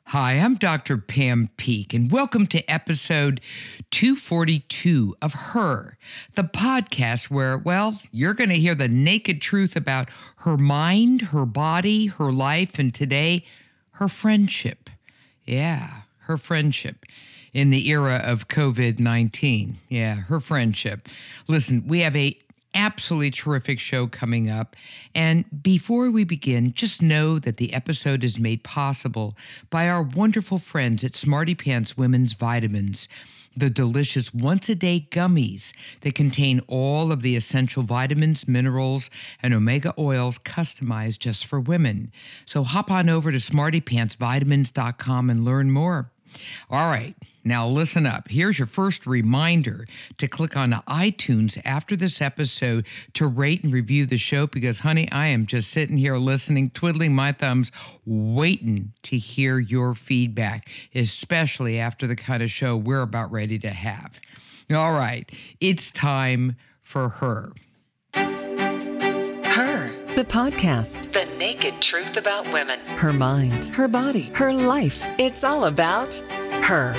Hi, I'm Dr. Pam Peeke, and welcome to episode 242 of Her, the podcast where, well, you're going to hear the naked truth about her mind, her body, her life, and today, her friendship. Yeah, her friendship in the era of COVID-19. Yeah, her friendship. Listen, we have a absolutely terrific show coming up. And before we begin, just know that the episode is made possible by our wonderful friends at Smarty Pants Women's Vitamins, the delicious once-a-day gummies that contain all of the essential vitamins, minerals, and omega oils customized just for women. So hop on over to smartypantsvitamins.com and learn more. All right. Now listen up. Here's your first reminder to click on iTunes after this episode to rate and review the show because, honey, I am just sitting here listening, twiddling my thumbs, waiting to hear your feedback, especially after the kind of show we're about ready to have. All right, it's time for Her. Her, the podcast. The naked truth about women. Her mind, her body, her life. It's all about her.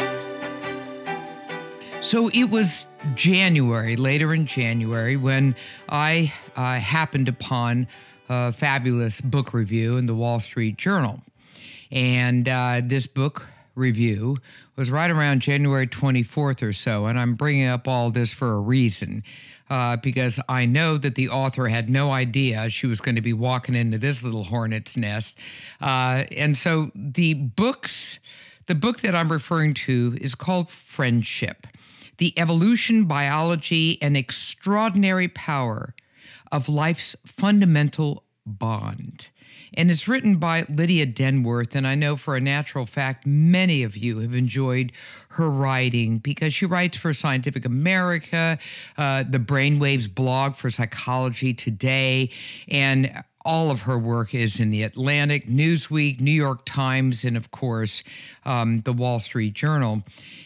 So it was January, later in January, when I happened upon a fabulous book review in the Wall Street Journal. And this book review was right around January 24th or so. And I'm bringing up all this for a reason, because I know that the author had no idea she was going to be walking into this little hornet's nest. And so the book that I'm referring to is called Friendship: The Evolution, Biology, and Extraordinary Power of Life's Fundamental Bond. And it's written by Lydia Denworth, and I know for a natural fact many of you have enjoyed her writing because she writes for Scientific America, the Brainwaves blog for Psychology Today, and all of her work is in The Atlantic, Newsweek, New York Times, and of course, the Wall Street Journal.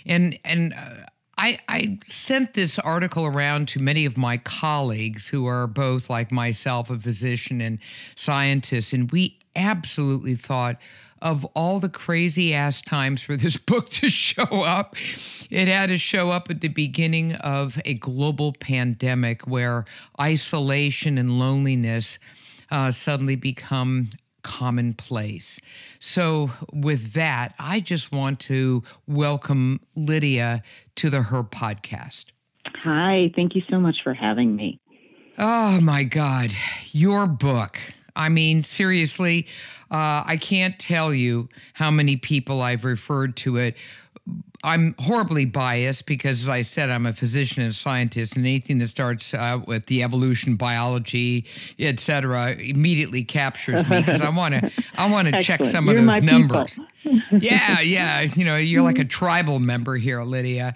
I sent this article around to many of my colleagues who are both, like myself, a physician and scientist, and we absolutely thought of all the crazy-ass times for this book to show up. It had to show up at the beginning of a global pandemic where isolation and loneliness suddenly become commonplace. So with that, I just want to welcome Lydia to the Her podcast. Hi, thank you so much for having me. Oh my God, your book. I mean, seriously, I can't tell you how many people I've referred to it. I'm horribly biased because, as I said, I'm a physician and a scientist, and anything that starts out with the evolution, biology, et cetera, immediately captures me because I want to check some of those numbers. Yeah. You know, you're like a tribal member here, Lydia.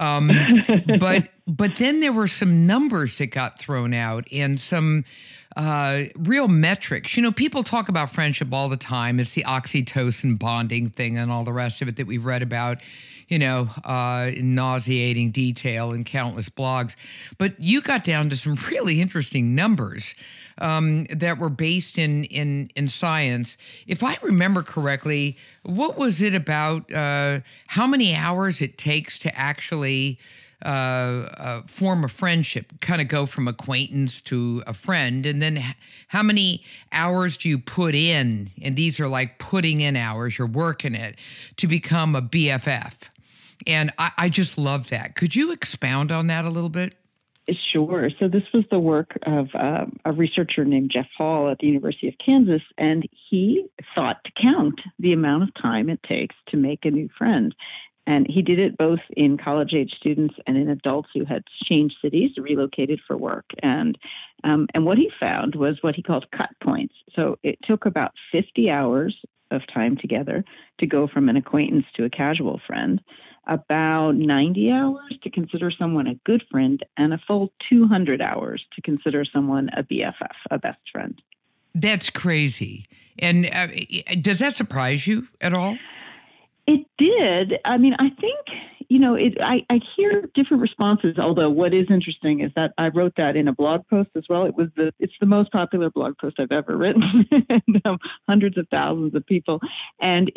But then there were some numbers that got thrown out and some real metrics. You know, people talk about friendship all the time. It's the oxytocin bonding thing and all the rest of it that we've read about, you know, in nauseating detail in countless blogs. But you got down to some really interesting numbers that were based in science. If I remember correctly, what was it about how many hours it takes to actually form a friendship, kind of go from acquaintance to a friend, and then how many hours do you put in, and these are like putting in hours, you're working it, to become a BFF? And I just love that. Could you expound on that a little bit? Sure. So this was the work of a researcher named Jeff Hall at the University of Kansas, and he thought to count the amount of time it takes to make a new friend. And he did it both in college-age students and in adults who had changed cities, relocated for work. And what he found was what he called cut points. So it took about 50 hours of time together to go from an acquaintance to a casual friend, about 90 hours to consider someone a good friend, and a full 200 hours to consider someone a BFF, a best friend. That's crazy. And does that surprise you at all? It did. I mean, I think I hear different responses. Although what is interesting is that I wrote that in a blog post as well. It's the most popular blog post I've ever written, and, hundreds of thousands of people, and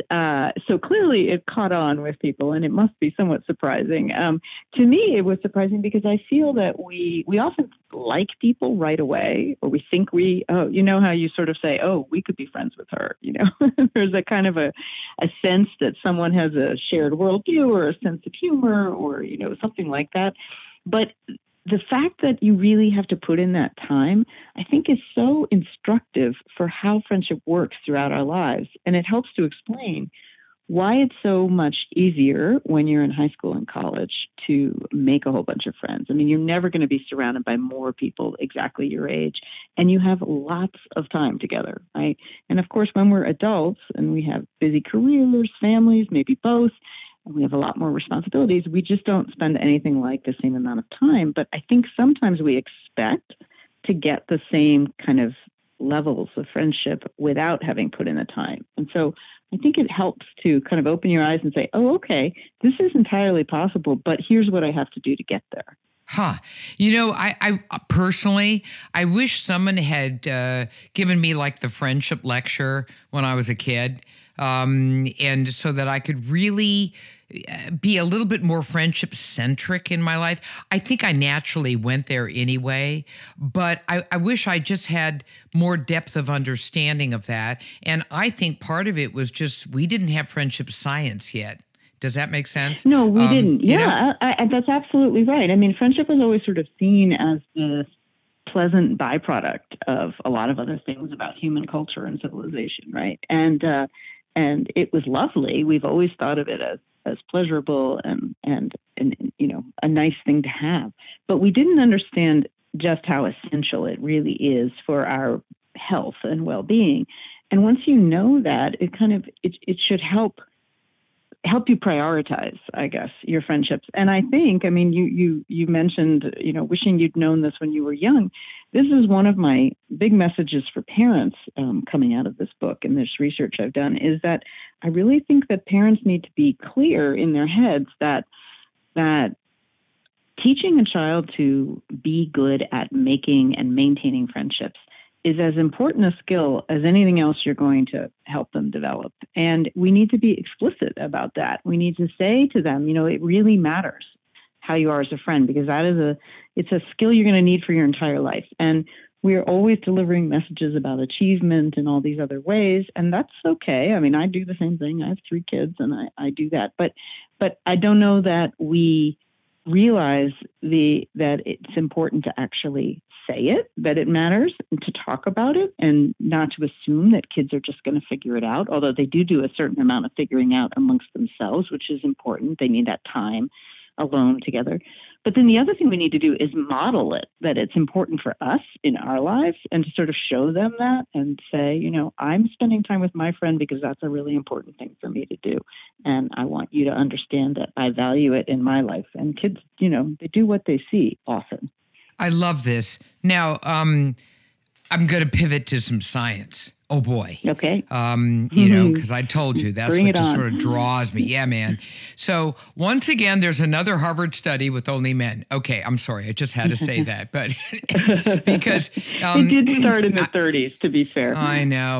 so clearly it caught on with people, and it must be somewhat surprising. To me, it was surprising because I feel that we often like people right away, or we think how you sort of say, oh, we could be friends with her. There's a kind of a sense that someone has a shared worldview or a sense of humor or, something like that. But the fact that you really have to put in that time, I think is so instructive for how friendship works throughout our lives. And it helps to explain why it's so much easier when you're in high school and college to make a whole bunch of friends. I mean, you're never going to be surrounded by more people exactly your age, and you have lots of time together, right? And of course, when we're adults and we have busy careers, families, maybe both, and we have a lot more responsibilities, we just don't spend anything like the same amount of time. But I think sometimes we expect to get the same kind of levels of friendship without having put in the time. And so I think it helps to kind of open your eyes and say, oh, okay, this is entirely possible, but here's what I have to do to get there. Huh. I personally, I wish someone had given me like the friendship lecture when I was a kid, and so that I could really be a little bit more friendship centric in my life. I think I naturally went there anyway, but I wish I just had more depth of understanding of that. And I think part of it was just we didn't have friendship science yet. Does that make sense? No, we didn't. Yeah, that's absolutely right. I mean, friendship was always sort of seen as this pleasant byproduct of a lot of other things about human culture and civilization, right? And it was lovely. We've always thought of it as pleasurable and a nice thing to have. But we didn't understand just how essential it really is for our health and well-being. And once you know that, it should help you prioritize, I guess, your friendships. And I think, I mean, you mentioned, wishing you'd known this when you were young. This is one of my big messages for parents coming out of this book and this research I've done, is that I really think that parents need to be clear in their heads that teaching a child to be good at making and maintaining friendships is as important a skill as anything else you're going to help them develop. And we need to be explicit about that. We need to say to them, it really matters how you are as a friend, because it's a skill you're going to need for your entire life. And we're always delivering messages about achievement and all these other ways. And that's okay. I mean, I do the same thing. I have 3 kids and I do that. But I don't know that we realize that it's important to actually say it, that it matters, and to talk about it, and not to assume that kids are just going to figure it out, although they do a certain amount of figuring out amongst themselves, which is important. They need that time alone together. But then the other thing we need to do is model it, that it's important for us in our lives, and to sort of show them that and say, I'm spending time with my friend because that's a really important thing for me to do. And I want you to understand that I value it in my life. And kids, they do what they see often. I love this. Now, I'm going to pivot to some science. Oh boy. Okay. Because I told you that's Bring what just on. sort of draws me. Yeah, man. So once again, there's another Harvard study with only men. Okay, I'm sorry. I just had to say that, but because it did start in the 30s, to be fair. I know.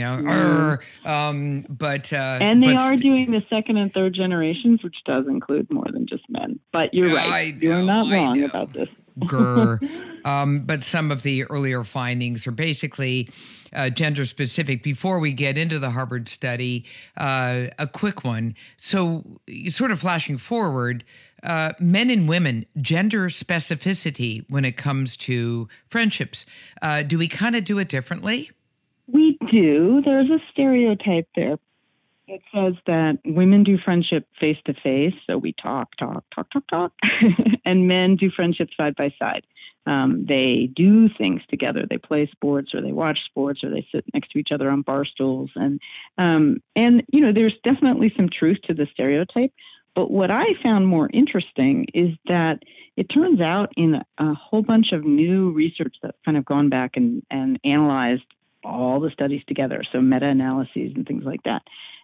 But and they are doing the second and third generations, which does include more than just men. But you're right. You're not wrong about this. But some of the earlier findings are basically gender specific. Before we get into the Harvard study, a quick one. So sort of flashing forward, men and women, gender specificity when it comes to friendships. Do we kind of do it differently? We do. There's a stereotype there. It says that women do friendship face to face, so we talk, and men do friendship side by side. They do things together. They play sports, or they watch sports, or they sit next to each other on bar stools. And there's definitely some truth to the stereotype. But what I found more interesting is that it turns out in a whole bunch of new research that's kind of gone back and analyzed all the studies together, so meta-analyses and things like that,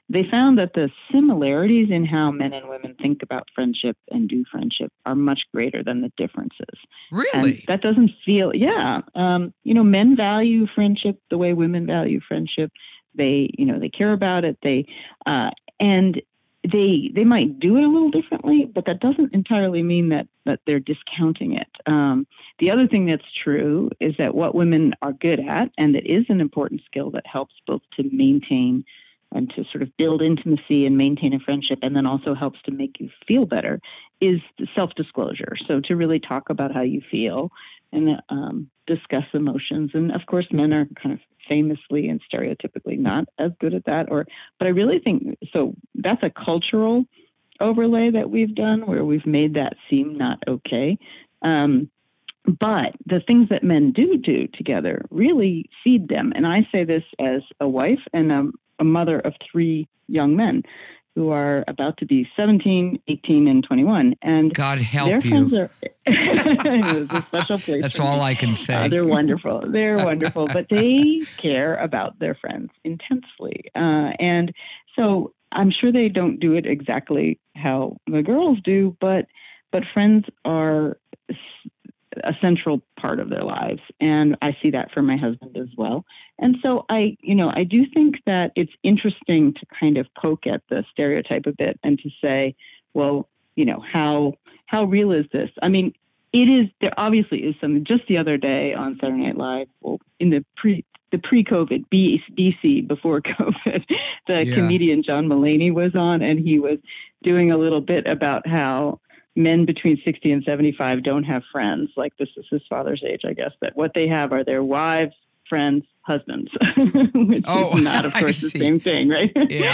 they found that the similarities in how men and women think about friendship and do friendship are much greater than the differences. Really? And that doesn't feel, men value friendship the way women value friendship. They care about it. And they might do it a little differently, but that doesn't entirely mean that they're discounting it. The other thing that's true is that what women are good at, and that is an important skill that helps both to maintain and to sort of build intimacy and maintain a friendship, and then also helps to make you feel better, is self-disclosure. So to really talk about how you feel and discuss emotions. And of course, men are kind of famously and stereotypically not as good at that. But I really think, so that's a cultural overlay that we've done where we've made that seem not okay. But the things that men do together really feed them. And I say this as a wife and a mother of 3 young men who are about to be 17, 18, and 21. And God help their you. Friends are, it's a special place. That's all I can say. They're wonderful. They're wonderful, but they care about their friends intensely. And so I'm sure they don't do it exactly how the girls do, but friends are a central part of their lives. And I see that for my husband as well. And so I do think that it's interesting to kind of poke at the stereotype a bit and to say, well, how real is this? I mean, there obviously is something. Just the other day on Saturday Night Live, well, in the pre-COVID BC, before COVID, the comedian John Mulaney was on, and he was doing a little bit about how men between 60 and 75 don't have friends. Like, this is his father's age, I guess, that what they have are their wives, friends, husbands, which is not, of course, the same thing, right?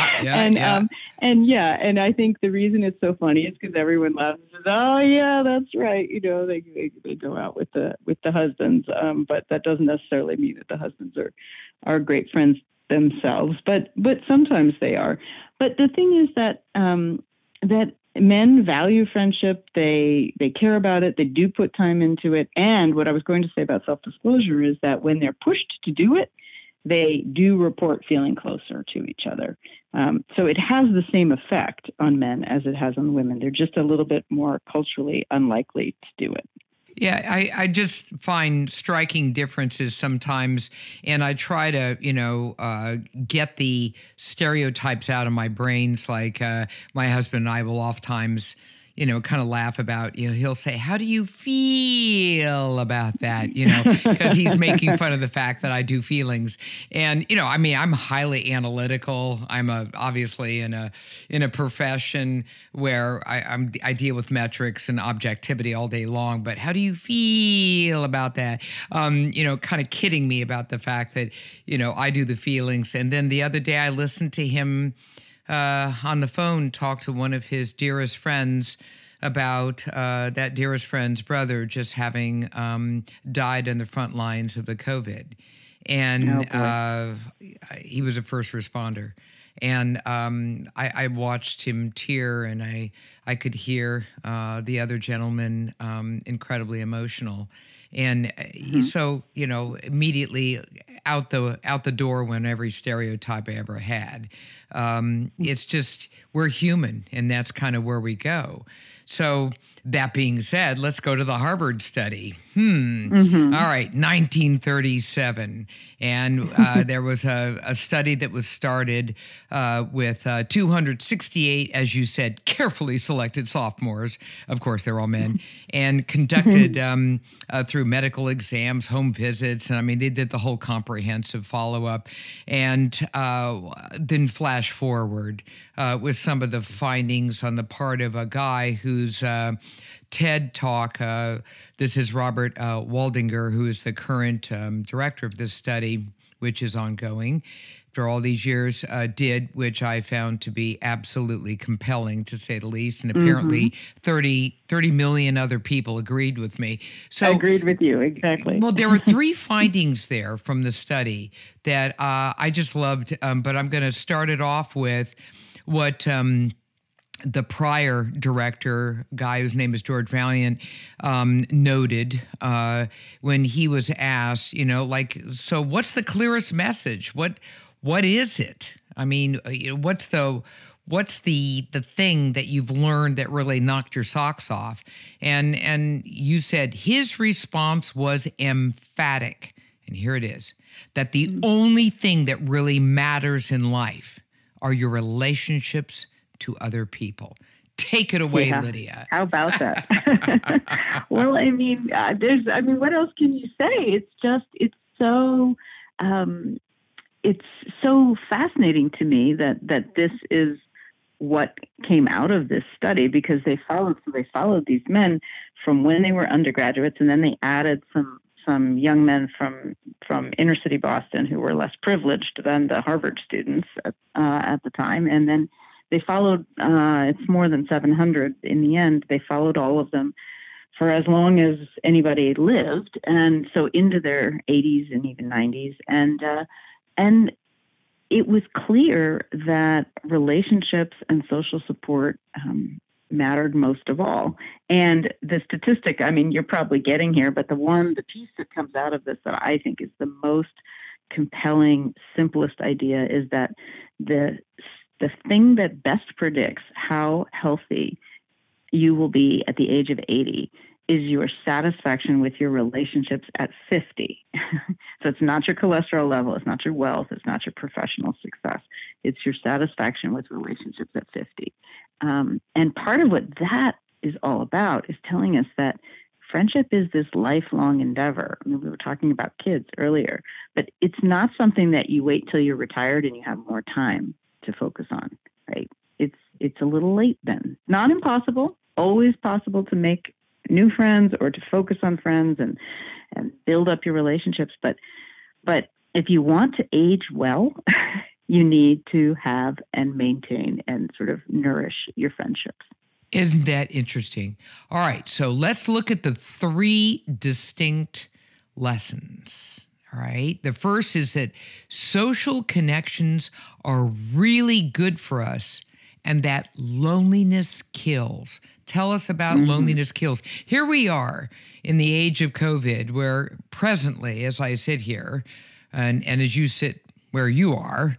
And I think the reason it's so funny is because everyone laughs and says, "Oh yeah, that's right." They go out with the husbands, but that doesn't necessarily mean that the husbands are great friends themselves. But sometimes they are. But the thing is that that men value friendship. They care about it. They do put time into it. And what I was going to say about self-disclosure is that when they're pushed to do it, they do report feeling closer to each other. So it has the same effect on men as it has on women. They're just a little bit more culturally unlikely to do it. Yeah, I just find striking differences sometimes, and I try to, get the stereotypes out of my brains. Like my husband and I will oftentimes, kind of laugh about, he'll say, "How do you feel about that?" Because he's making fun of the fact that I do feelings. And, I'm highly analytical. I'm obviously in a profession where I deal with metrics and objectivity all day long. But how do you feel about that? Kind of kidding me about the fact that, I do the feelings. And then the other day I listened to him on the phone talk to one of his dearest friends about that dearest friend's brother just having died in the front lines of the COVID. And he was a first responder. And I watched him tear, and I could hear the other gentleman incredibly emotional. And so, immediately out the door went every stereotype I ever had. It's just, we're human, and that's kind of where we go. So that being said, let's go to the Harvard study. All right, 1937. And there was a study that was started with 268, as you said, carefully selected sophomores. Of course, they're all men. And conducted through medical exams, home visits. And they did the whole comprehensive follow-up. And then flash forward with some of the findings on the part of a guy whose TED Talk, this is Robert Waldinger, who is the current director of this study, which is ongoing for all these years, did, which I found to be absolutely compelling, to say the least. And apparently 30 million other people agreed with me. So I agreed with you, exactly. Well, there were 3 findings there from the study that I just loved, but I'm going to start it off with what the prior director, guy whose name is George Valiant, noted when he was asked, so what's the clearest message? What is it? I mean, what's the thing that you've learned that really knocked your socks off? And you said his response was emphatic. And here it is, that the only thing that really matters in life are your relationships to other people. Take it away, Lydia. How about that? Well, I mean, what else can you say? It's so fascinating to me that this is what came out of this study, because they followed these men from when they were undergraduates, and then they added some young men from inner city Boston who were less privileged than the Harvard students at the time, and then they followed. It's more than 700 in the end. They followed all of them for as long as anybody lived, and so into their 80s and even 90s, and it was clear that relationships and social support mattered most of all. And the statistic, I mean, you're probably getting here, but the piece that comes out of this that I think is the most compelling, simplest idea is that the thing that best predicts how healthy you will be at the age of 80 is your satisfaction with your relationships at 50. So it's not your cholesterol level, it's not your wealth, it's not your professional success. It's your satisfaction with relationships at 50. And part of what that is all about is telling us that friendship is this lifelong endeavor. I mean, we were talking about kids earlier, but it's not something that you wait till you're retired and you have more time to focus on, right? It's a little late then. Not impossible, always possible to make new friends or to focus on friends and build up your relationships. But if you want to age well, you need to have and maintain and sort of nourish your friendships. Isn't that interesting? All right, so let's look at the 3 distinct lessons. All right, the first is that social connections are really good for us and that loneliness kills. Tell us about loneliness kills. Here we are in the age of COVID, where presently, as I sit here, and as you sit where you are,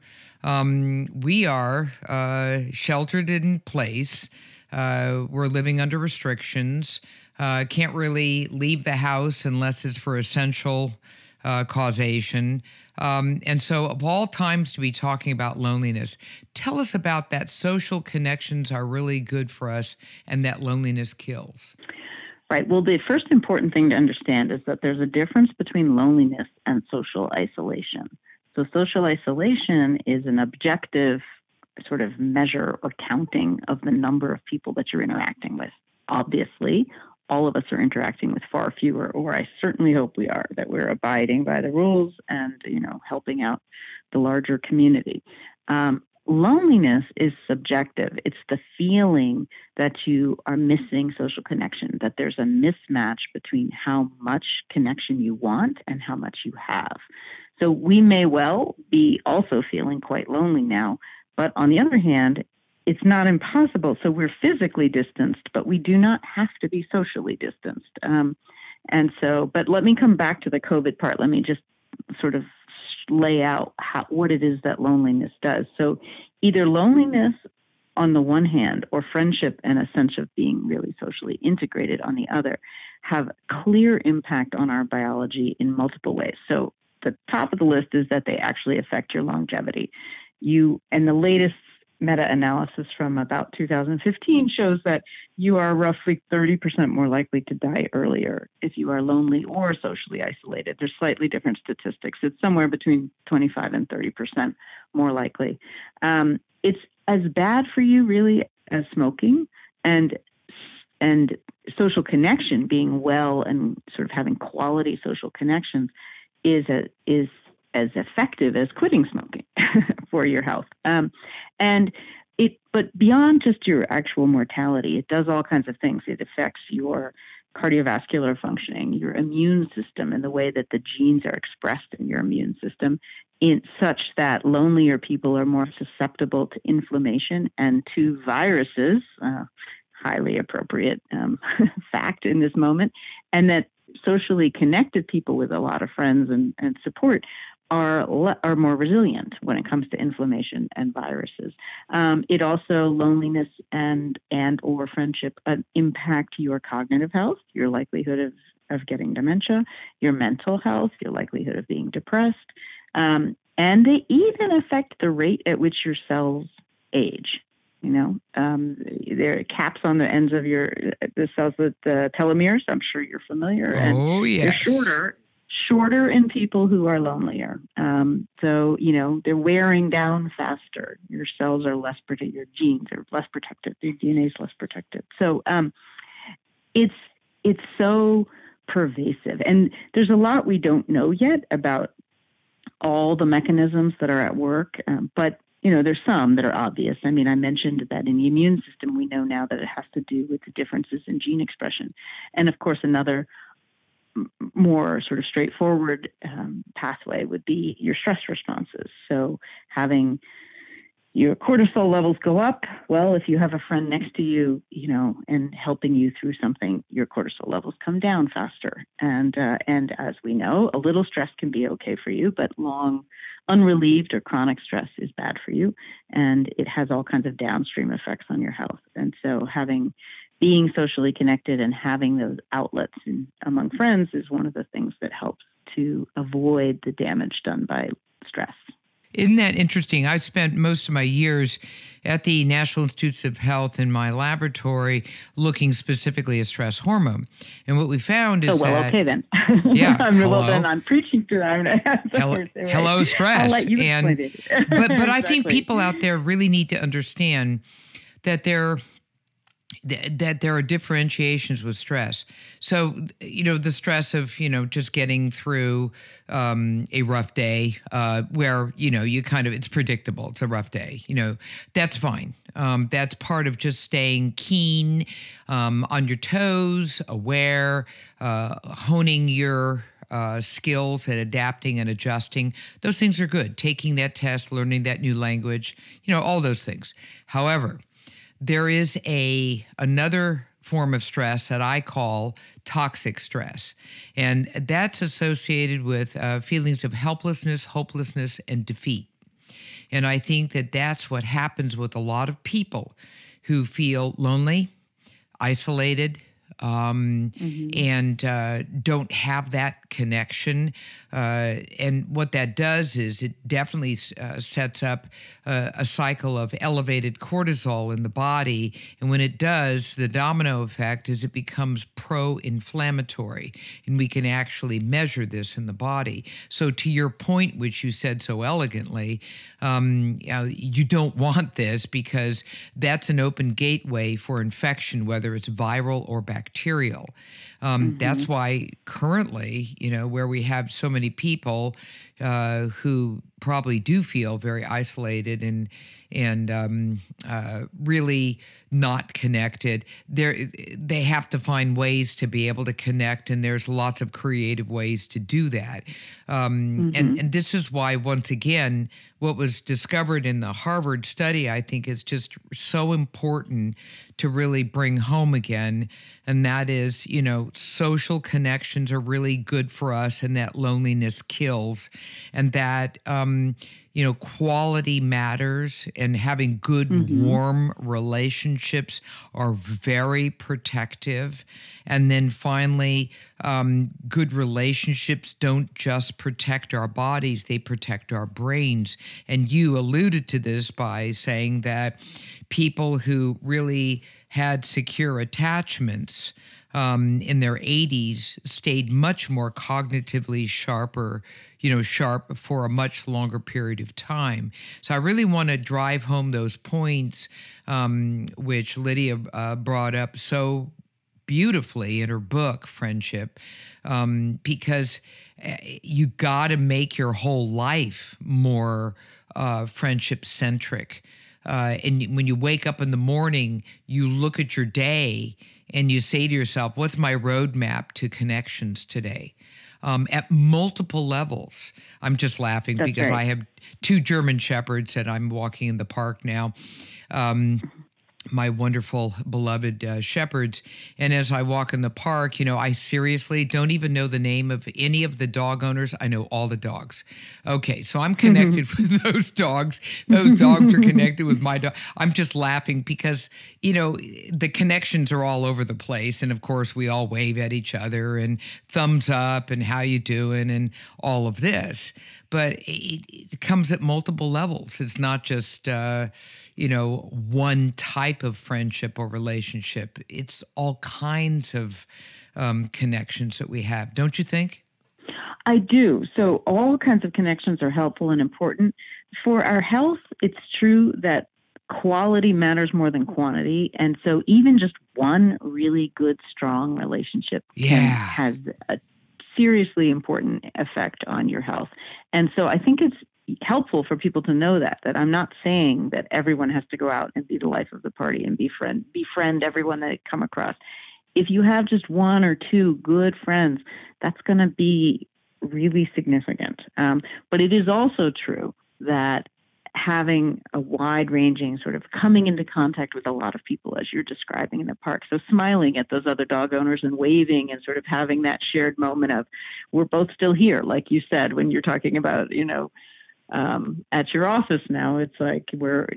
we are sheltered in place. We're living under restrictions. Can't really leave the house unless it's for essential causation. And so of all times to be talking about loneliness, tell us about that social connections are really good for us and that loneliness kills. Right. Well, the first important thing to understand is that there's a difference between loneliness and social isolation. So social isolation is an objective sort of measure or counting of the number of people that you're interacting with. Obviously, all of us are interacting with far fewer, or I certainly hope we are, that we're abiding by the rules and, helping out the larger community. Loneliness is subjective. It's the feeling that you are missing social connection, that there's a mismatch between how much connection you want and how much you have. So we may well be also feeling quite lonely now, but on the other hand, it's not impossible. So we're physically distanced, but we do not have to be socially distanced. But let me come back to the COVID part. Let me just sort of lay out what it is that loneliness does. So either loneliness on the one hand, or friendship and a sense of being really socially integrated on the other, have clear impact on our biology in multiple ways. So the top of the list is that they actually affect your longevity. And the latest meta-analysis from about 2015 shows that you are roughly 30% more likely to die earlier if you are lonely or socially isolated. There's slightly different statistics. It's somewhere between 25 and 30% more likely. It's as bad for you really as smoking, and social connection, being well and sort of having quality social connections is as effective as quitting smoking for your health. But beyond just your actual mortality, it does all kinds of things. It affects your cardiovascular functioning, your immune system, and the way that the genes are expressed in your immune system, in such that lonelier people are more susceptible to inflammation and to viruses, highly appropriate fact in this moment, and that socially connected people with a lot of friends and support are more resilient when it comes to inflammation and viruses. It also, loneliness and or friendship impact your cognitive health, your likelihood of getting dementia, your mental health, your likelihood of being depressed, and they even affect the rate at which your cells age. There are caps on the ends of the cells with the telomeres. I'm sure you're familiar. Oh, and yes. They're shorter in people who are lonelier. So they're wearing down faster. Your cells are less protected. Your genes are less protected. Your DNA is less protected. So it's so pervasive. And there's a lot we don't know yet about all the mechanisms that are at work. But there's some that are obvious. I mean, I mentioned that in the immune system, we know now that it has to do with the differences in gene expression. And of course, another more sort of straightforward pathway would be your stress responses. So having your cortisol levels go up, well, if you have a friend next to you, and helping you through something, your cortisol levels come down faster. And as we know, a little stress can be okay for you, but long unrelieved or chronic stress is bad for you. And it has all kinds of downstream effects on your health. And so being socially connected and having those outlets among friends is one of the things that helps to avoid the damage done by stress. Isn't that interesting? I've spent most of my years at the National Institutes of Health in my laboratory looking specifically at stress hormone. And what we found is okay then. Yeah. I'm preaching to them. Hello, stress. I'll let you explain it. But Exactly. I think people out there really need to understand that there are differentiations with stress. So, the stress of, just getting through a rough day where, it's predictable. It's a rough day. That's fine. That's part of just staying keen, on your toes, aware, honing your skills at adapting and adjusting. Those things are good. Taking that test, learning that new language, all those things. However, there is another form of stress that I call toxic stress. And that's associated with feelings of helplessness, hopelessness, and defeat. And I think that that's what happens with a lot of people who feel lonely, isolated, and don't have that connection. And what that does is it definitely sets up a cycle of elevated cortisol in the body. And when it does, the domino effect is it becomes pro-inflammatory. And we can actually measure this in the body. So to your point, which you said so elegantly, you don't want this because that's an open gateway for infection, whether it's viral or bacterial. That's why currently, where we have so many people who probably do feel very isolated and really not connected, they have to find ways to be able to connect, and there's lots of creative ways to do that. And this is why, once again, what was discovered in the Harvard study, I think, is just so important to really bring home again. And that is, social connections are really good for us, and that loneliness kills, and that, quality matters, and having good, warm relationships are very protective. And then finally, good relationships don't just protect our bodies, they protect our brains. And you alluded to this by saying that people who really had secure attachments in their 80s stayed much more cognitively sharp for a much longer period of time. So I really want to drive home those points, which Lydia brought up so beautifully in her book, Friendship, because you got to make your whole life more friendship-centric. And when you wake up in the morning, you look at your day and you say to yourself, what's my roadmap to connections today? At multiple levels. I'm just laughing That's because right. I have 2 German Shepherds and I'm walking in the park now. my wonderful, beloved shepherds. And as I walk in the park, I seriously don't even know the name of any of the dog owners. I know all the dogs. Okay, so I'm connected with those dogs. Those dogs are connected with my dog. I'm just laughing because, the connections are all over the place. And of course, we all wave at each other and thumbs up and how you doing and all of this. But it comes at multiple levels. It's not just, one type of friendship or relationship. It's all kinds of connections that we have. Don't you think? I do. So all kinds of connections are helpful and important. For our health, it's true that quality matters more than quantity. And so even just one really good, strong relationship has a seriously important effect on your health. And so I think it's helpful for people to know that I'm not saying that everyone has to go out and be the life of the party and befriend everyone that they come across. If you have just one or two good friends, that's going to be really significant. But it is also true that having a wide-ranging sort of coming into contact with a lot of people, as you're describing in the park. So smiling at those other dog owners and waving and sort of having that shared moment of, we're both still here, like you said, when you're talking about, at your office now, it's like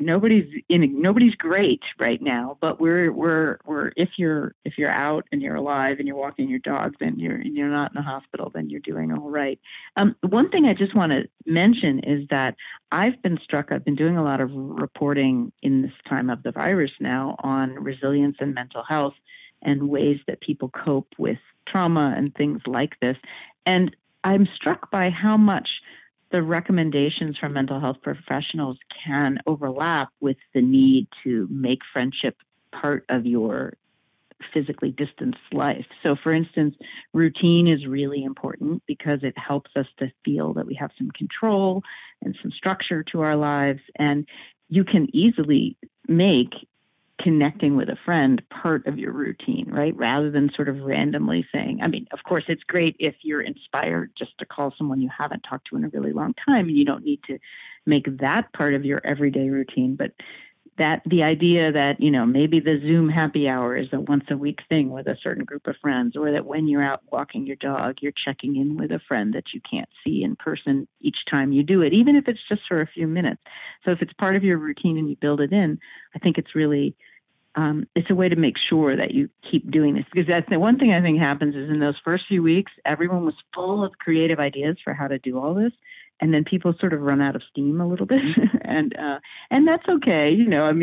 nobody's great right now, but we're if you're out and you're alive and you're walking your dog, then you're not in the hospital, then you're doing all right. One thing I just want to mention is that I've been doing a lot of reporting in this time of the virus now on resilience and mental health and ways that people cope with trauma and things like this. And I'm struck by how much the recommendations from mental health professionals can overlap with the need to make friendship part of your physically distanced life. So, for instance, routine is really important because it helps us to feel that we have some control and some structure to our lives. And you can easily make connecting with a friend part of your routine, right? Rather than sort of randomly saying, of course, it's great if you're inspired just to call someone you haven't talked to in a really long time, and you don't need to make that part of your everyday routine. But that the idea that, maybe the Zoom happy hour is a once a week thing with a certain group of friends, or that when you're out walking your dog, you're checking in with a friend that you can't see in person each time you do it, even if it's just for a few minutes. So if it's part of your routine and you build it in, I think it's really it's a way to make sure that you keep doing this, because that's the one thing I think happens is in those first few weeks, everyone was full of creative ideas for how to do all this. And then people sort of run out of steam a little bit and that's okay.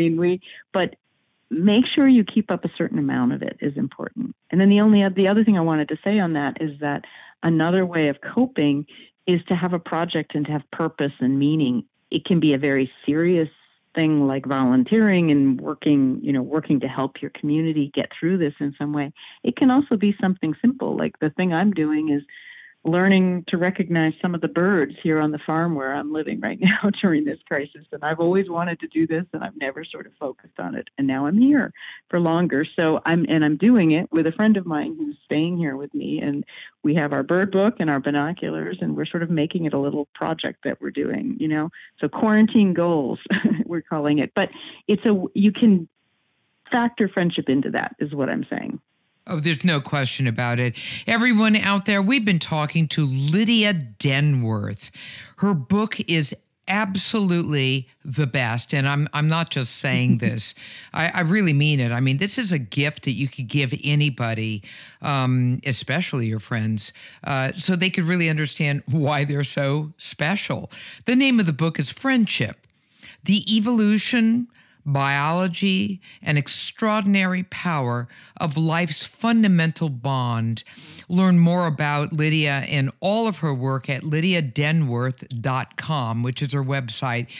But make sure you keep up a certain amount of it is important. And then the other thing I wanted to say on that is that another way of coping is to have a project and to have purpose and meaning. It can be a very serious thing like volunteering and working to help your community get through this in some way. It can also be something simple. Like the thing I'm doing is learning to recognize some of the birds here on the farm where I'm living right now during this crisis. And I've always wanted to do this, and I've never sort of focused on it. And now I'm here for longer. So I'm doing it with a friend of mine who's staying here with me. And we have our bird book and our binoculars, and we're sort of making it a little project that we're doing, So quarantine goals, we're calling it. But you can factor friendship into that is what I'm saying. Oh, there's no question about it. Everyone out there, we've been talking to Lydia Denworth. Her book is absolutely the best, and I'm not just saying this. I really mean it. This is a gift that you could give anybody, especially your friends, so they could really understand why they're so special. The name of the book is Friendship: The Evolution, Biology, and Extraordinary Power of Life's Fundamental Bond. Learn more about Lydia and all of her work at lydiadenworth.com, which is her website,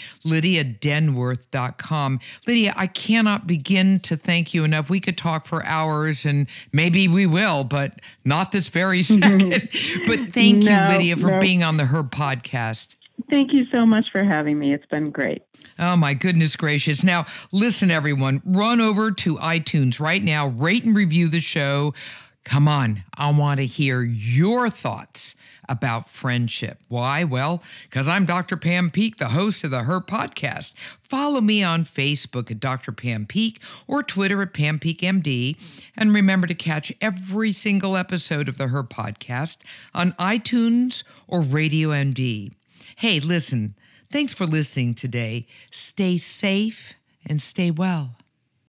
lydiadenworth.com. Lydia, I cannot begin to thank you enough. We could talk for hours, and maybe we will, but not this very second. But thank you, Lydia, for being on the Her podcast. Thank you so much for having me. It's been great. Oh, my goodness gracious. Now, listen, everyone, run over to iTunes right now, rate and review the show. Come on, I want to hear your thoughts about friendship. Why? Well, because I'm Dr. Pam Peeke, the host of the Her Podcast. Follow me on Facebook at Dr. Pam Peeke or Twitter at Pam Peeke MD. And remember to catch every single episode of the Her Podcast on iTunes or Radio MD. Hey, listen, thanks for listening today. Stay safe and stay well.